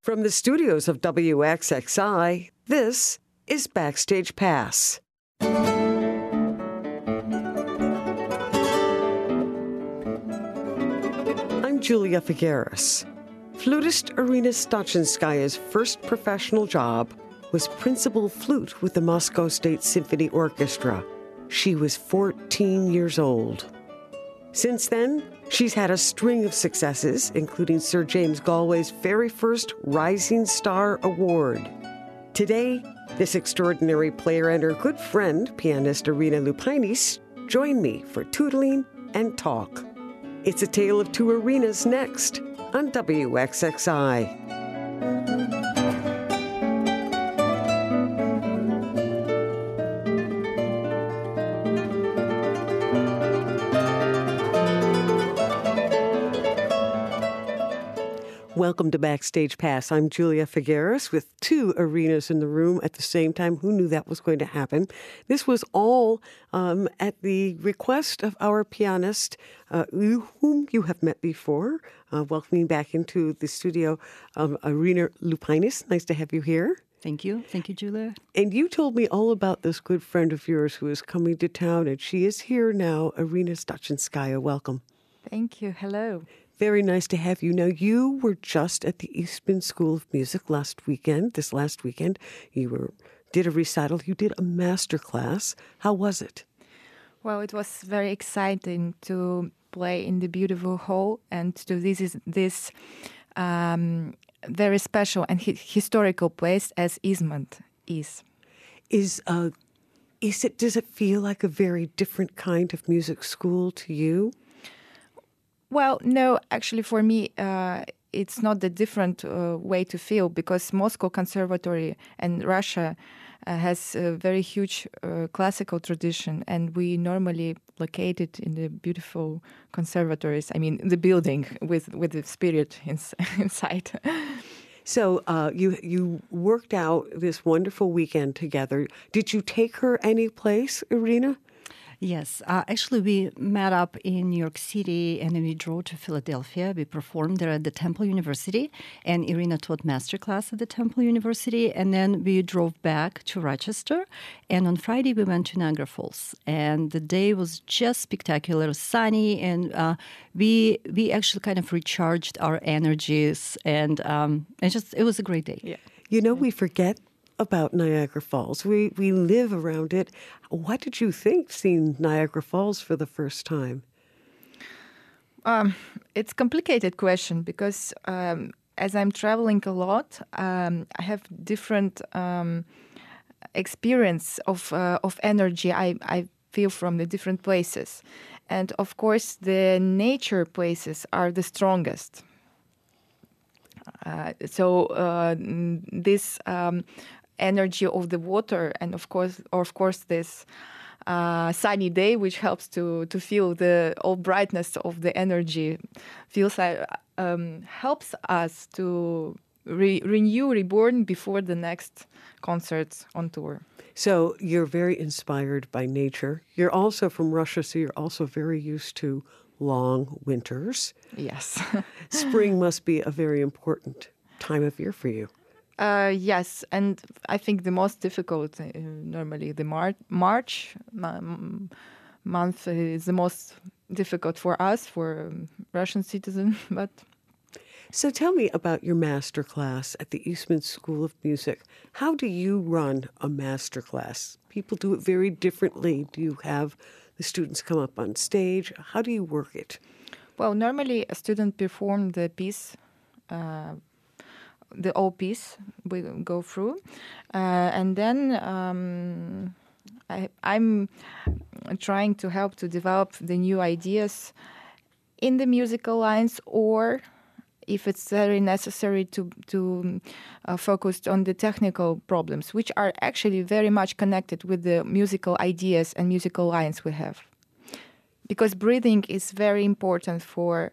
From the studios of WXXI, this is Backstage Pass. I'm Julia Figueres. Flutist Irina Stachinskaya's first professional job was principal flute with the Moscow State Symphony Orchestra. She was 14 years old. Since then, she's had a string of successes, including Sir James Galway's very first Rising Star Award. Today, this extraordinary player and her good friend, pianist Irina Lupainis, join me for tootling and talk. It's a tale of two Irinas next on WXXI. Welcome to Backstage Pass. I'm Julia Figueres with two Irinas in the room at the same time. Who knew that was going to happen? This was all at the request of our pianist, whom you have met before. Welcoming back into the studio, Irina Lupainis. Nice to have you here. Thank you. Thank you, Julia. And you told me all about this good friend of yours who is coming to town, and she is here now, Irina Stachinskaya. Welcome. Thank you. Hello. Very nice to have you. Now, you were just at the Eastman School of Music this last weekend. You did a recital. You did a master class. How was it? Well, it was very exciting to play in the beautiful hall and to visit this very special and historical place as Eastman is. Does it feel like a very different kind of music school to you? Well, no, actually for me, it's not the different way to feel, because Moscow Conservatory and Russia has a very huge classical tradition, and we normally located in the beautiful conservatories, the building with the spirit inside. So you worked out this wonderful weekend together. Did you take her any place, Irina? Yes. Actually, we met up in New York City and then we drove to Philadelphia. We performed there at the Temple University, and Irina taught masterclass at the Temple University. And then we drove back to Rochester. And on Friday, we went to Niagara Falls. And the day was just spectacular, sunny. And we actually kind of recharged our energies. And it was a great day. Yeah. You know, we forget about Niagara Falls. We live around it. What did you think seeing Niagara Falls for the first time? It's a complicated question because as I'm traveling a lot, I have different experience of energy I feel from the different places. And of course, the nature places are the strongest. This energy of the water, and of course this sunny day, which helps to feel the all brightness of the energy, helps us to reborn before the next concerts on tour. So you're very inspired by nature. You're also from Russia, so you're also very used to long winters. Yes. Spring must be a very important time of year for you. Yes, and I think the most difficult, normally the March month is the most difficult for us, for Russian citizens. But so tell me about your master class at the Eastman School of Music. How do you run a master class? People do it very differently. Do you have the students come up on stage? How do you work it? Well, normally a student performs the piece, the whole piece we go through, and then I'm trying to help to develop the new ideas in the musical lines, or if it's very necessary to focus on the technical problems, which are actually very much connected with the musical ideas and musical lines we have. Because breathing is very important for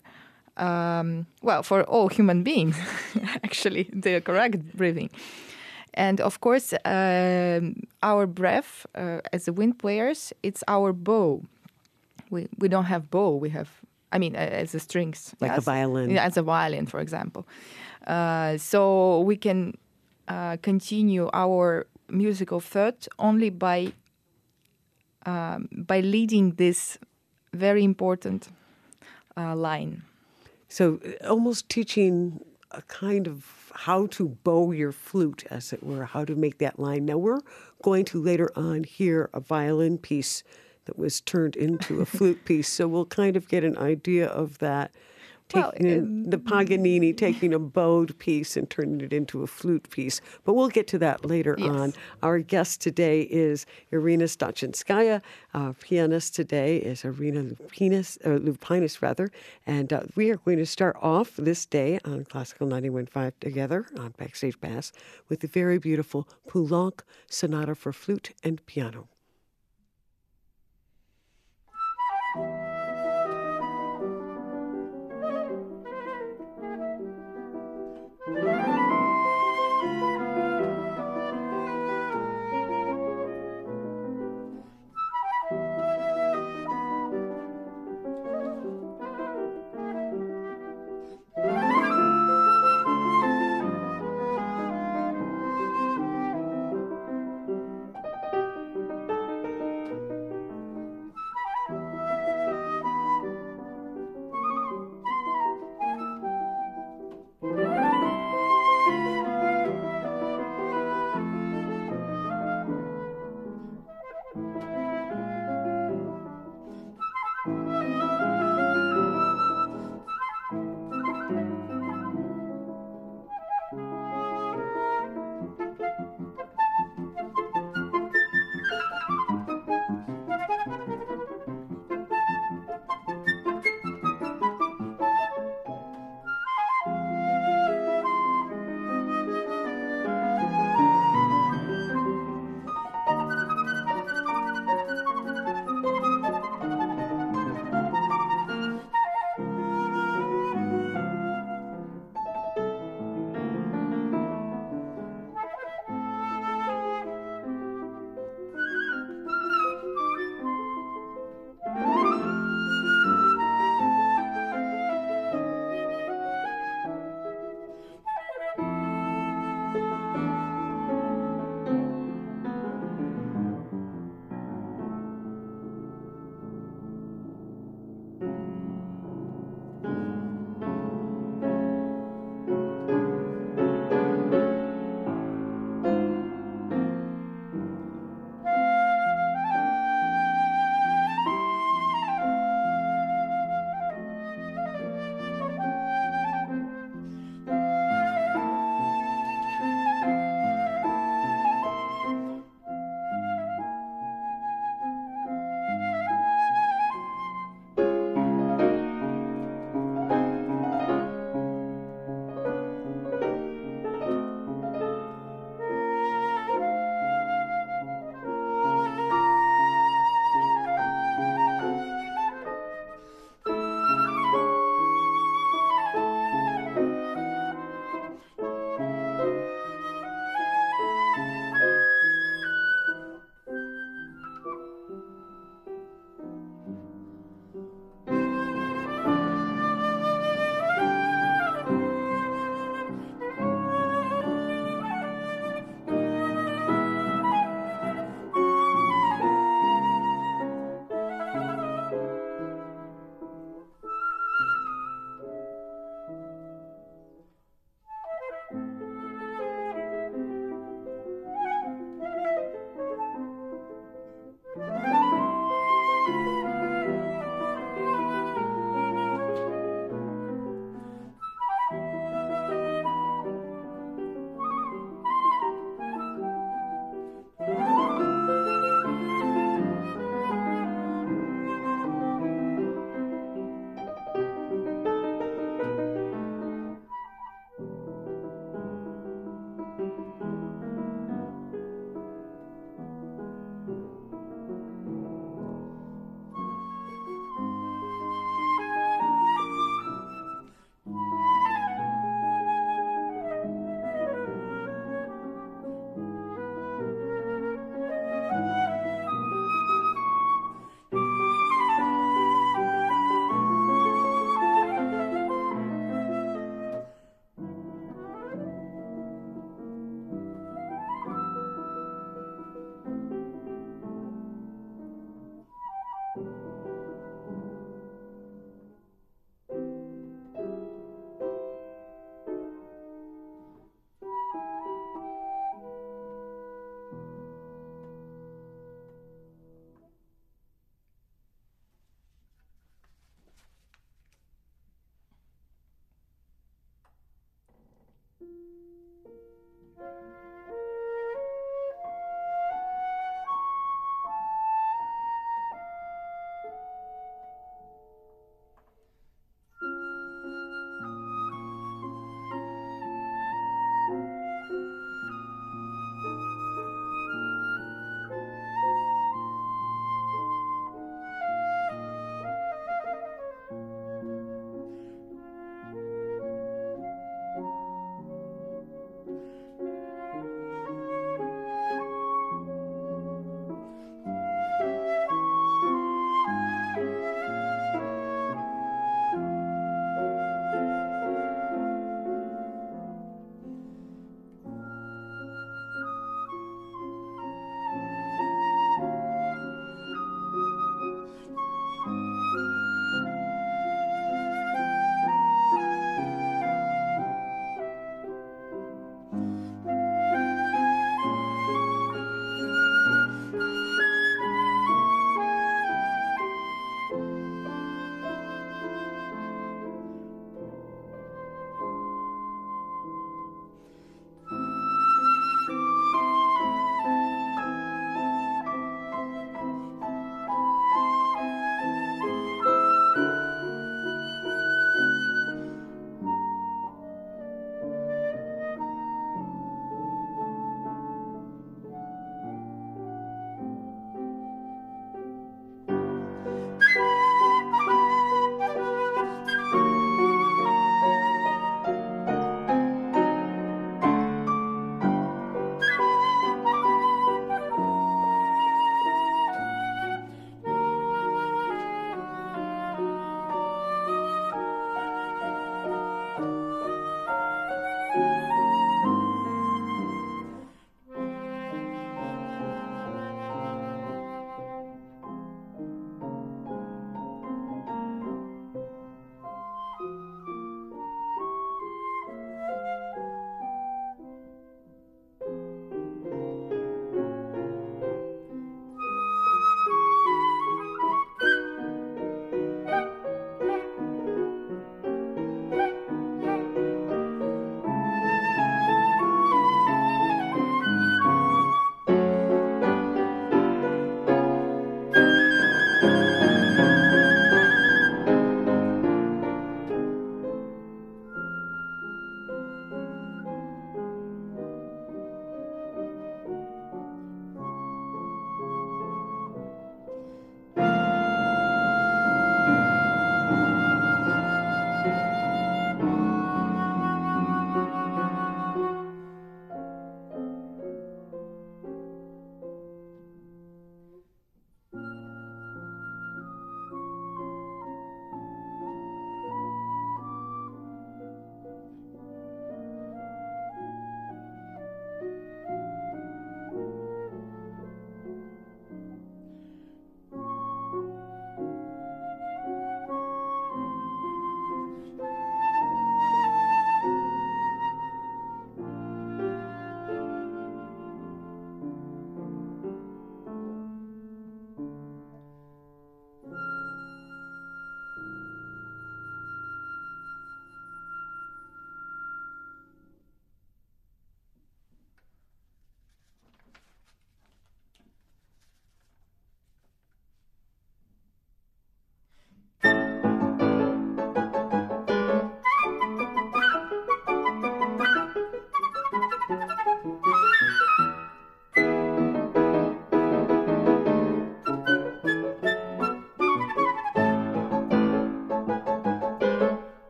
all human beings, actually, the correct breathing. And of course, our breath, as the wind players, it's our bow. We don't have bow, we have, as the strings. Like a violin. Yeah, as a violin, for example. So we can continue our musical thought only by leading this very important line. So almost teaching a kind of how to bow your flute, as it were, how to make that line. Now, we're going to later on hear a violin piece that was turned into a flute piece, so we'll kind of get an idea of that. The Paganini taking a bowed piece and turning it into a flute piece. But we'll get to that later on. Our guest today is Irina Stachinskaya. Our pianist today is Irina Lupinus, and we are going to start off this day on Classical 91.5 together on Backstage Pass with the very beautiful Poulenc Sonata for Flute and Piano.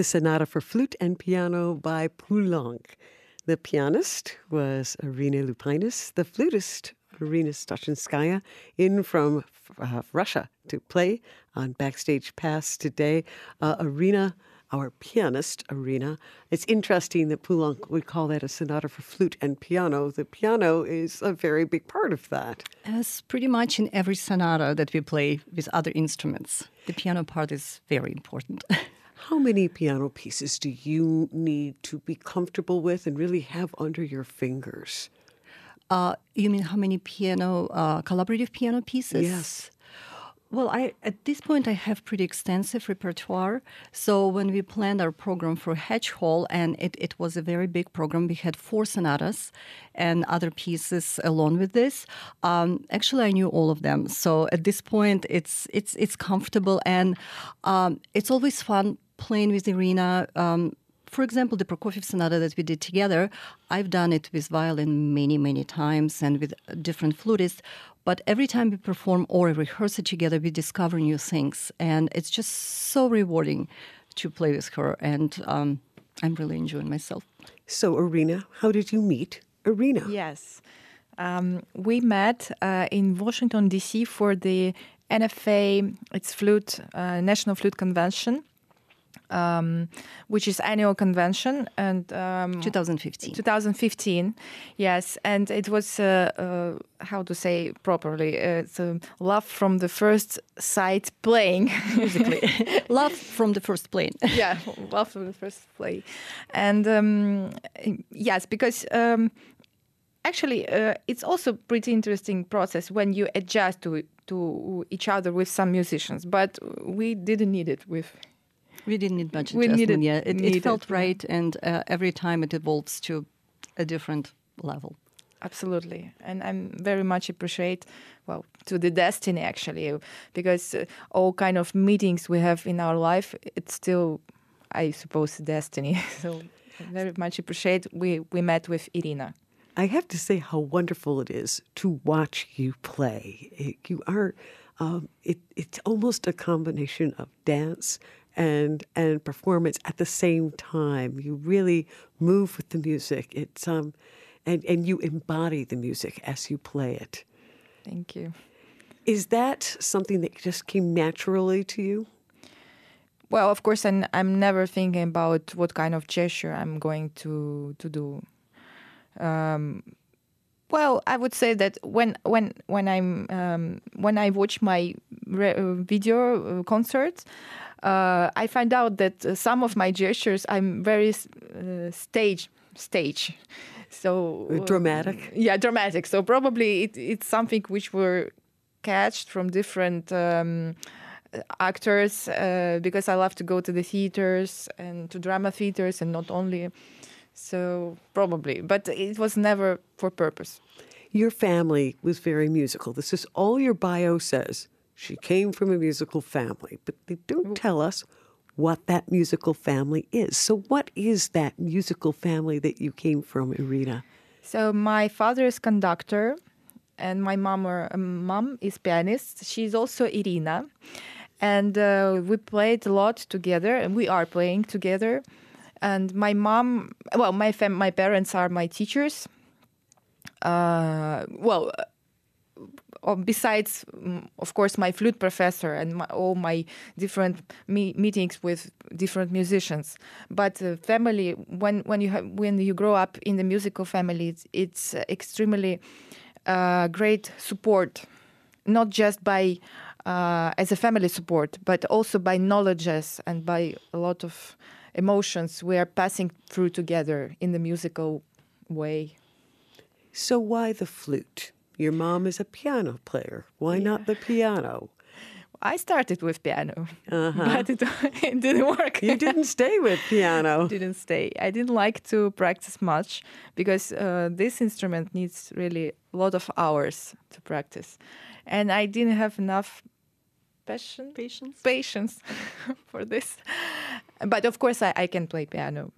the Sonata for Flute and Piano by Poulenc. The pianist was Irina Lupainis, the flutist Irina Stachinskaya, in from Russia to play on Backstage Pass today. Irina, our pianist, Irina. It's interesting that Poulenc would call that a sonata for flute and piano. The piano is a very big part of that. As pretty much in every sonata that we play with other instruments, the piano part is very important. How many piano pieces do you need to be comfortable with and really have under your fingers? You mean how many collaborative piano pieces? Yes. Well, at this point, I have pretty extensive repertoire. So when we planned our program for Hedge Hall, and it was a very big program, we had 4 sonatas and other pieces along with this. Actually, I knew all of them. So at this point, it's comfortable, and it's always fun playing with Irina. For example, the Prokofiev sonata that we did together, I've done it with violin many, many times and with different flutists. But every time we perform or rehearse it together, we discover new things. And it's just so rewarding to play with her. And I'm really enjoying myself. So, Irina, how did you meet Irina? Yes. We met in Washington, D.C. for the NFA, it's National Flute Convention. Which is annual convention, and 2015, yes, and it was how to say properly, it's love from the first sight playing, musically. Love from the first playing. Yeah, love from the first play, and yes, because actually it's also pretty interesting process when you adjust to each other with some musicians, but we didn't need it with. We didn't need much adjustment. It felt right, and every time it evolves to a different level. Absolutely, and I'm very much appreciate, to the destiny actually, because all kind of meetings we have in our life, it's still, I suppose, destiny. So I very much appreciate we met with Irina. I have to say how wonderful it is to watch you play. You are, it's almost a combination of dance and performance at the same time. You really move with the music. It's and you embody the music as you play it. Thank you. Is that something that just came naturally to you? Well, of course, I'm never thinking about what kind of gesture I'm going to do. Well, I would say that when I watch my video concerts, I find out that some of my gestures I'm very stage. So dramatic. Yeah, dramatic. So probably it's something which were catched from different actors because I love to go to the theaters and to drama theaters and not only. So probably, but it was never for purpose. Your family was very musical. This is all your bio says. She came from a musical family, but they don't tell us what that musical family is. So what is that musical family that you came from, Irina? So my father is conductor, and my mom is pianist. She's also Irina. And we played a lot together, and we are playing together. And my mom, my parents are my teachers. Besides, of course, my flute professor and all my different meetings with different musicians. But family, when you grow up in the musical family, it's extremely great support, not just by as a family support, but also by knowledges and by a lot of emotions we are passing through together in the musical way. So why the flute? Your mom is a piano player. Why not the piano? I started with piano, but it didn't work. You didn't stay with piano. Didn't stay. I didn't like to practice much because this instrument needs really a lot of hours to practice. And I didn't have enough patience for this. But of course, I can play piano.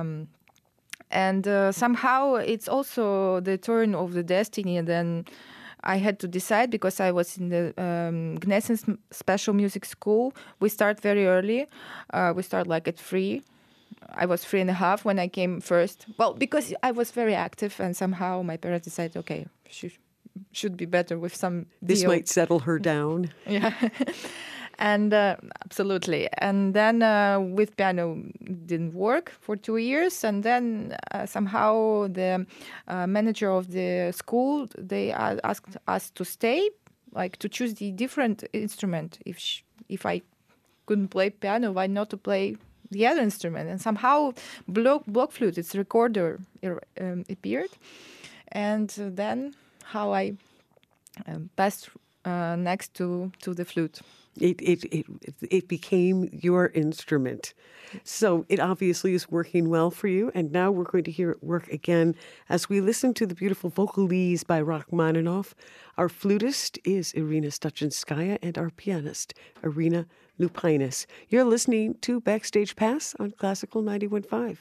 And somehow it's also the turn of the destiny. And then I had to decide because I was in the Gnessen Special Music School. We start very early. We start like at 3. I was 3.5 when I came first. Well, because I was very active, and somehow my parents decided, okay, should be better with some This deal. might settle her down. Yeah. And absolutely. And then with piano didn't work for 2 years. And then somehow the manager of the school, they asked us to stay, like to choose the different instrument. If I couldn't play piano, why not to play the other instrument? And somehow block flute, its recorder, appeared. And then how I passed next to the flute. It became your instrument. So it obviously is working well for you. And now we're going to hear it work again as we listen to the beautiful Vocalese by Rachmaninoff. Our flutist is Irina Stachinskaya and our pianist, Irina Lupainis. You're listening to Backstage Pass on Classical 91.5.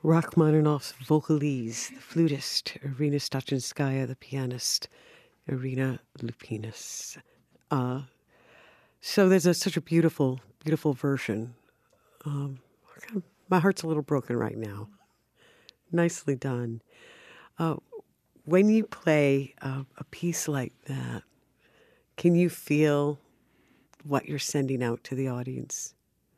Rachmaninoff's vocalese, the flutist, Irina Stachinskaya, the pianist, Irina Lupinas. So there's such a beautiful, beautiful version. My heart's a little broken right now. Nicely done. When you play a piece like that, can you feel what you're sending out to the audience?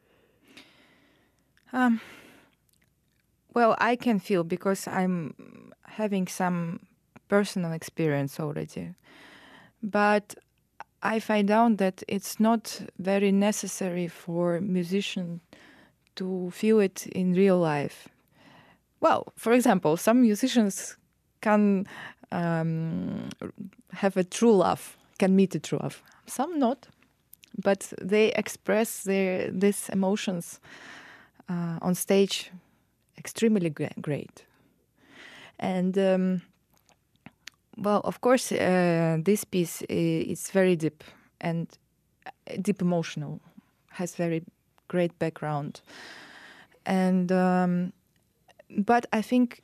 Well, I can feel because I'm having some personal experience already. But I find out that it's not very necessary for musicians to feel it in real life. Well, for example, some musicians can have a true love, can meet a true love. Some not, but they express these emotions on stage extremely great. And well, of course, this piece is very deep and deep emotional, has very great background. And but I think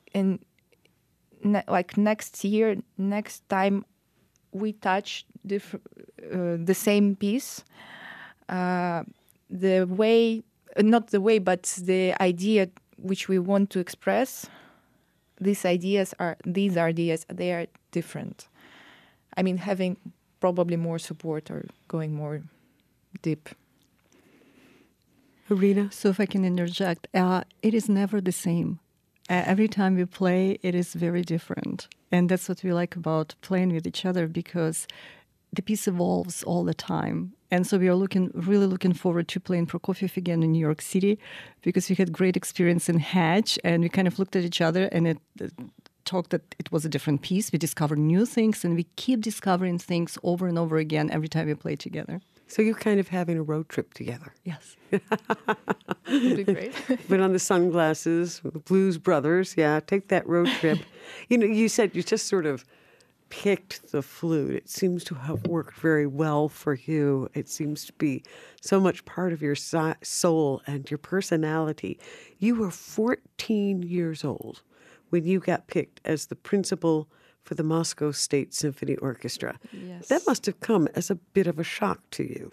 next year, next time we touch the same piece, the way, not the way, but the idea which we want to express, these ideas, they are different. I mean, having probably more support or going more deep. Irina? So if I can interject, it is never the same. Every time we play, it is very different. And that's what we like about playing with each other, because the piece evolves all the time. And so we are really looking forward to playing Prokofiev again in New York City, because we had great experience in Hatch, and we kind of looked at each other and talked that it was a different piece. We discovered new things, and we keep discovering things over and over again every time we play together. So you're kind of having a road trip together. Yes. Would be great. Put on the sunglasses, the Blues Brothers. Yeah, take that road trip. You said you just sort of picked the flute. It seems to have worked very well for you. It seems to be so much part of your soul and your personality. You were 14 years old when you got picked as the principal for the Moscow State Symphony Orchestra. Yes. That must have come as a bit of a shock to you.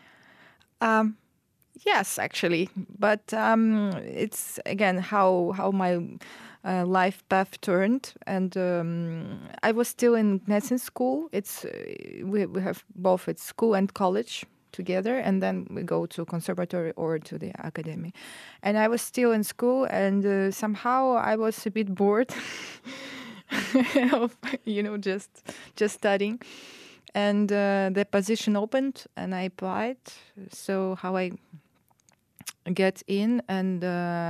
Yes, actually. But it's, again, how my life path turned. And I was still in Gnessine school. We have both at school and college together, and then we go to conservatory or to the academy. And I was still in school, and somehow I was a bit bored of, just studying. And the position opened, and I applied. So how I get in, and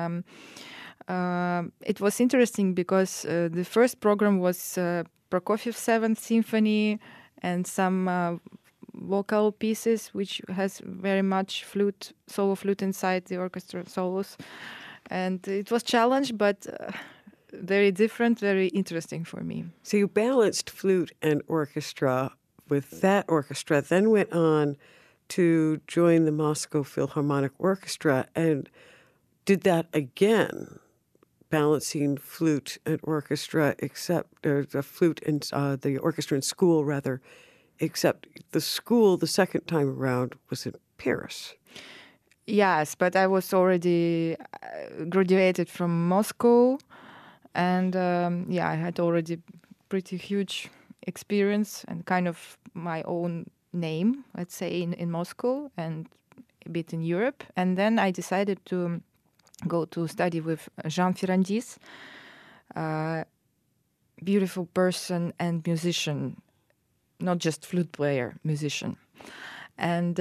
it was interesting because the first program was Prokofiev 7th Symphony and some vocal pieces, which has very much solo flute inside the orchestra solos. And it was challenge, but very different, very interesting for me. So you balanced flute and orchestra with that orchestra, then went on to join the Moscow Philharmonic Orchestra and did that again, balancing flute and orchestra, except the flute and the orchestra in school, rather, except the school the second time around was in Paris. Yes, but I was already graduated from Moscow, and I had already pretty huge experience and kind of my own name, let's say, in Moscow and a bit in Europe. And then I decided to go to study with Jean Ferrandis, beautiful person and musician, not just flute player, musician. And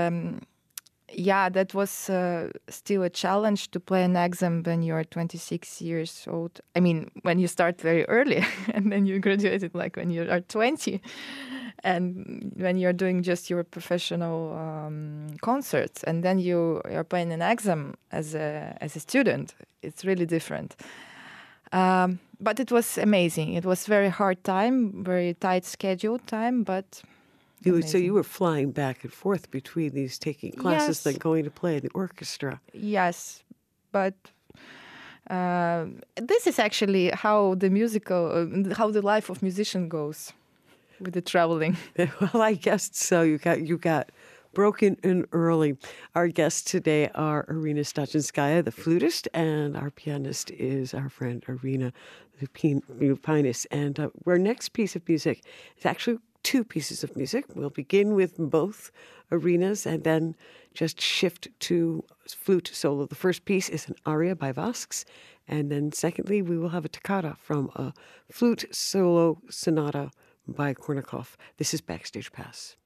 that was still a challenge to play an exam when you're 26 years old. I mean, when you start very early and then you graduated like when you are 20. And when you're doing just your professional concerts, and then you are playing an exam as a student, it's really different. But it was amazing. It was very hard time, very tight scheduled time, but So you were flying back and forth between these, taking classes, Yes. then going to play in the orchestra. Yes, but This is actually how how the life of musician goes with the traveling. Well, I guess so. You got broken in early. Our guests today are Irina Stachinskaya, the flutist, and our pianist is our friend Irina Lupinis. And our next piece of music is actually two pieces of music. We'll begin with both Irinas and then just shift to flute solo. The first piece is an aria by Vasks, and then secondly, we will have a toccata from a flute solo sonata by Kornikov. This is Backstage Pass.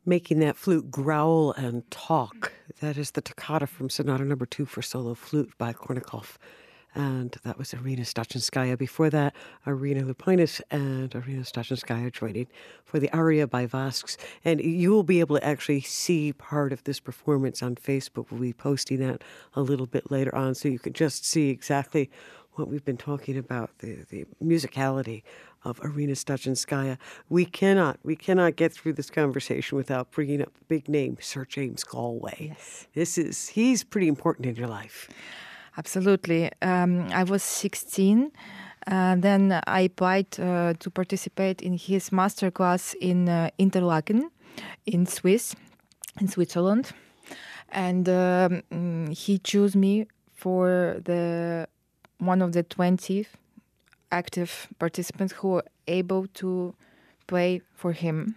making that flute growl and talk. That is the toccata from Sonata Number 2 for solo flute by Kornikov. And that was Irina Stachinskaya. Before that, Irina Lupinas and Irina Stachinskaya joining for the aria by Vasks. And you will be able to actually see part of this performance on Facebook. We'll be posting that a little bit later on, so you can just see exactly what we've been talking about, the musicality of Irina Stachinskaya. We cannot get through this conversation without bringing up the big name, Sir James Galway. Yes. He's pretty important in your life. Absolutely. I was 16. Then I applied to participate in his masterclass in Interlaken, in Switzerland. And he chose me for one of the 20 active participants who were able to play for him.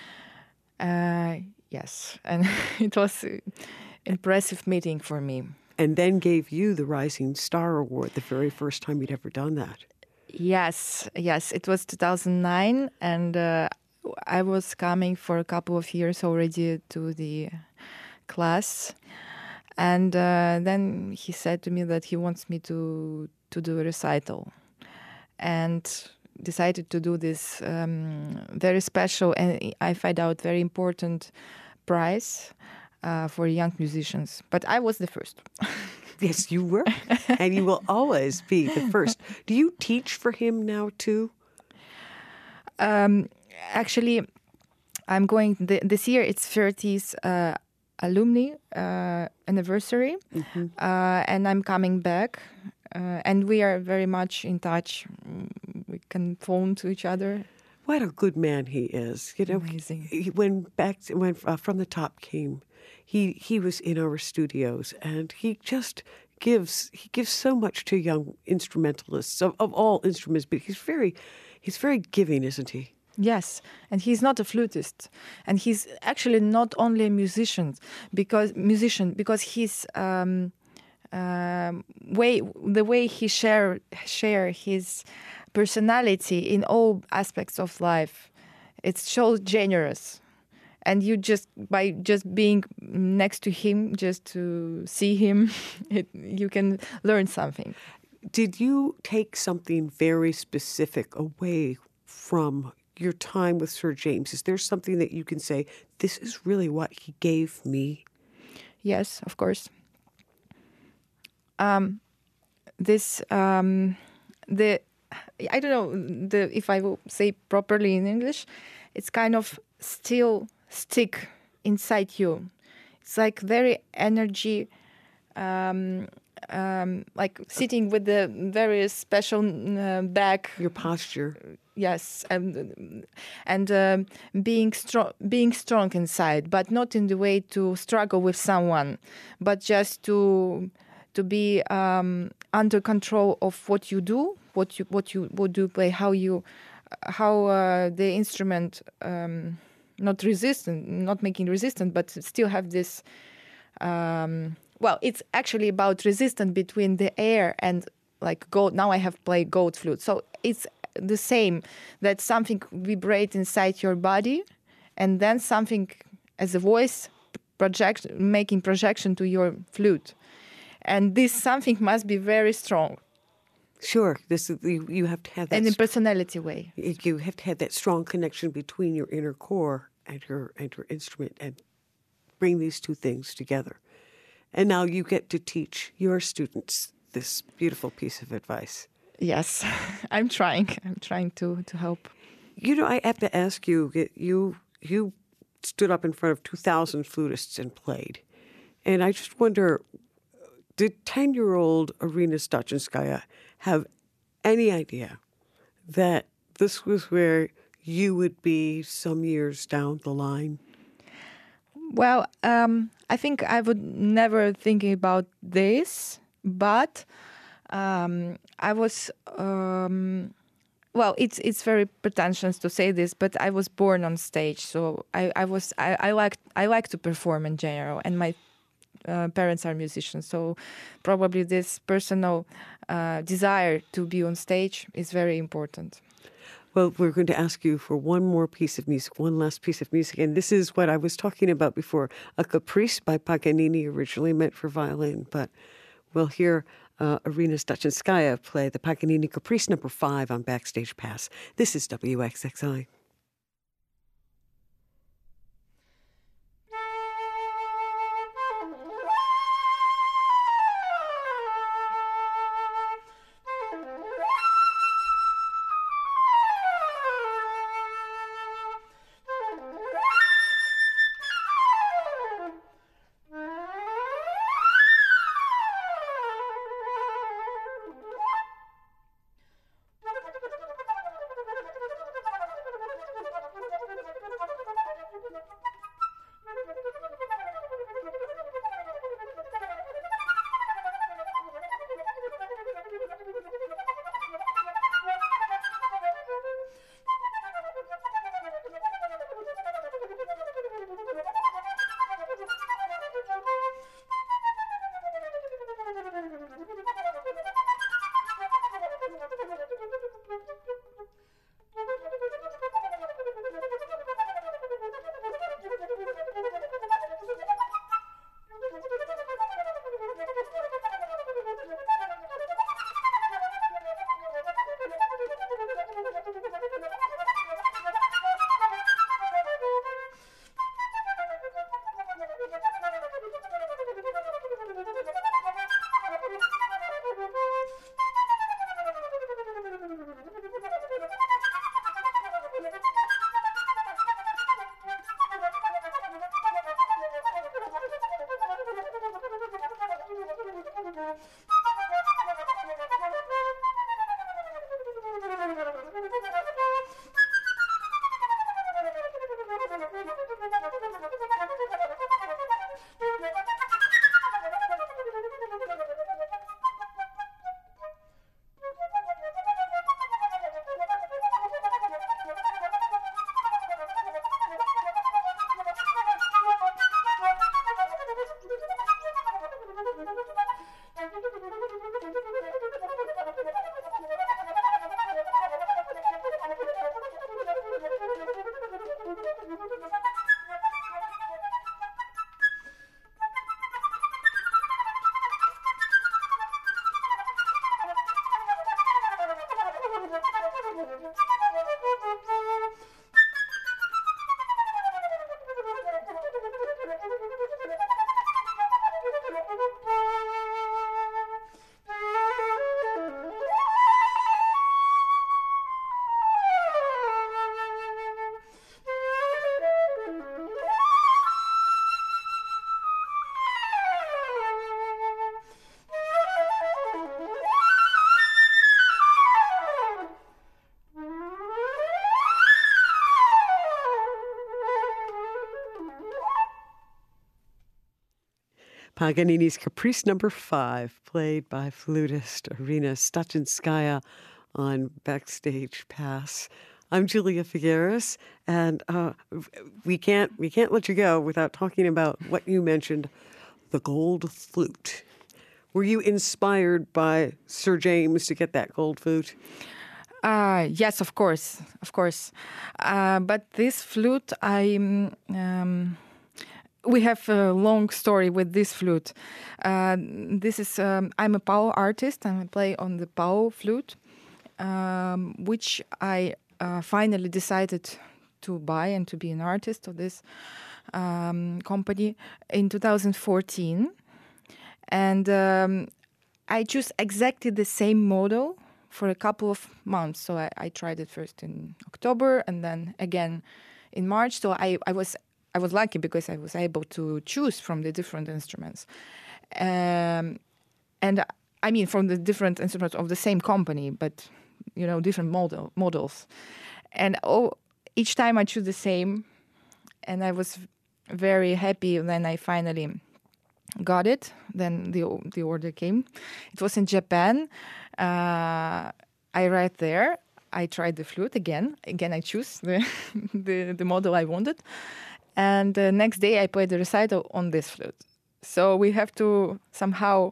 Yes, and it was an impressive meeting for me. And then gave you the Rising Star Award the very first time you'd ever done that. Yes. It was 2009, and I was coming for a couple of years already to the class. And then he said to me that he wants me to do a recital. And decided to do this very special and I find out very important prize for young musicians. But I was the first. Yes, you were. And you will always be the first. Do you teach for him now, too? Actually, I'm going... this year, it's 30th alumni anniversary. Mm-hmm. And I'm coming back. And we are very much in touch. We can phone to each other. What a good man he is! You know, amazing. When From the Top came, he was in our studios, and he just gives so much to young instrumentalists of all instruments. But he's very giving, isn't he? Yes, and he's not a flutist, and he's actually not only a musician because he's the way he share his personality in all aspects of life, it shows generous. And you by being next to him, just to see him, you can learn something. Did you take something very specific away from your time with Sir James? Is there something that you can say, this is really what he gave me? Yes, of course. I don't know if I will say properly in English. It's kind of still stick inside you. It's like very energy, like sitting with the very special back. Your posture. Yes, and being strong inside, but not in the way to struggle with someone, but just to be under control of what you do, what you play, how the instrument not making resistant, but still have this. It's actually about resistance between the air and like gold. Now I have played gold flute, so it's the same. That something vibrate inside your body, and then something as a voice making projection to your flute. And this something must be very strong. Sure, you have to have that. And in personality way. You have to have that strong connection between your inner core and your instrument, and bring these two things together. And now you get to teach your students this beautiful piece of advice. Yes, I'm trying. I'm trying to help. You know, I have to ask you. You stood up in front of 2,000 flutists and played, and I just wonder. Did 10-year-old Irina Stachinskaya have any idea that this was where you would be some years down the line? Well, I think I would never think about this, but I was... it's very pretentious to say this, but I was born on stage, so I like to perform in general, and my parents are musicians, so probably this personal desire to be on stage is very important. Well, we're going to ask you for one more piece of music, one last piece of music. And this is what I was talking about before, a caprice by Paganini, originally meant for violin. But we'll hear Irina Stachinskaya play the Paganini Caprice No. 5 on Backstage Pass. This is WXXI. Paganini's Caprice No. 5, played by flutist Irina Stachinskaya on Backstage Pass. I'm Julia Figueres, and we can't let you go without talking about what you mentioned, the gold flute. Were you inspired by Sir James to get that gold flute? Yes, of course. But this flute, we have a long story with this flute. This is I'm a Pau artist, and I play on the Pau flute, which I finally decided to buy and to be an artist of this company in 2014. And I chose exactly the same model for a couple of months. So I tried it first in October and then again in March. So I was lucky because I was able to choose from the different instruments. And I mean, from the different instruments of the same company, but, different models. And each time I choose the same, and I was very happy when I finally got it. Then the order came. It was in Japan. I arrived there. I tried the flute again. Again, I choose the model I wanted. And the next day, I played the recital on this flute. So we have to somehow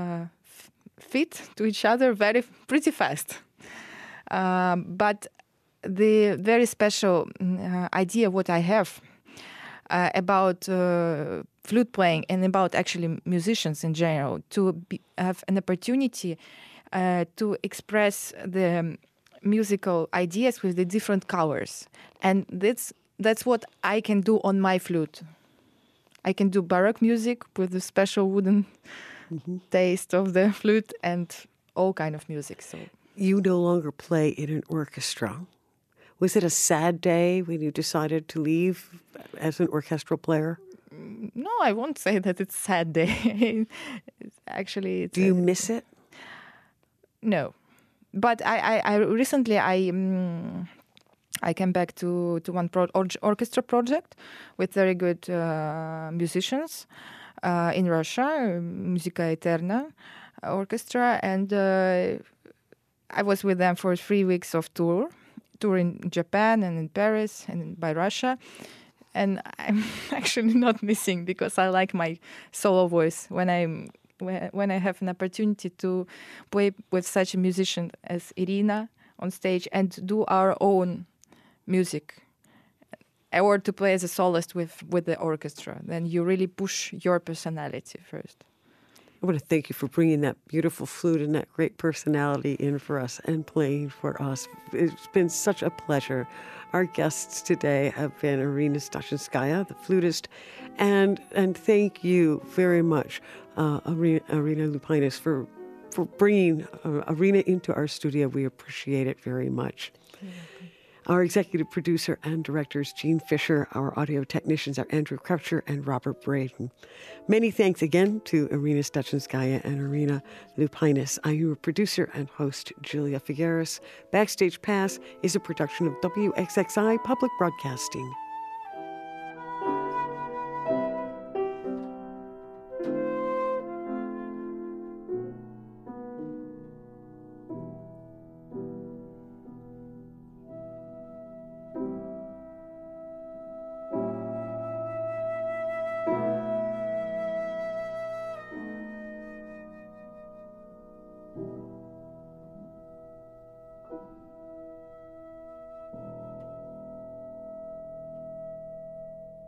fit to each other pretty fast. But the very special idea what I have about flute playing and about actually musicians in general to have an opportunity to express the musical ideas with the different colors, and that's what I can do on my flute. I can do baroque music with the special wooden taste of the flute and all kind of music. So you no longer play in an orchestra. Was it a sad day when you decided to leave as an orchestral player? No, I won't say that it's a sad day. Actually, do you miss it? No, but I recently I came back to one orchestra project with very good musicians in Russia, Musica Eterna Orchestra, and I was with them for 3 weeks of tour in Japan and in Paris and by Russia. And I'm actually not missing because I like my solo voice when I have an opportunity to play with such a musician as Irina on stage and do our own music, or to play as a soloist with the orchestra. Then you really push your personality first. I want to thank you for bringing that beautiful flute and that great personality in for us and playing for us. It's been such a pleasure. Our guests today have been Irina Stachinskaya, the flutist, and thank you very much, Irina Lupinis, for bringing Irina into our studio. We appreciate it very much. Our executive producer and director is Gene Fisher. Our audio technicians are Andrew Croucher and Robert Braden. Many thanks again to Irina Stachinskaya and Irina Lupinis. I'm your producer and host, Julia Figueres. Backstage Pass is a production of WXXI Public Broadcasting.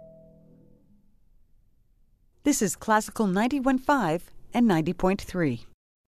This is Classical 91.5 and 90.3.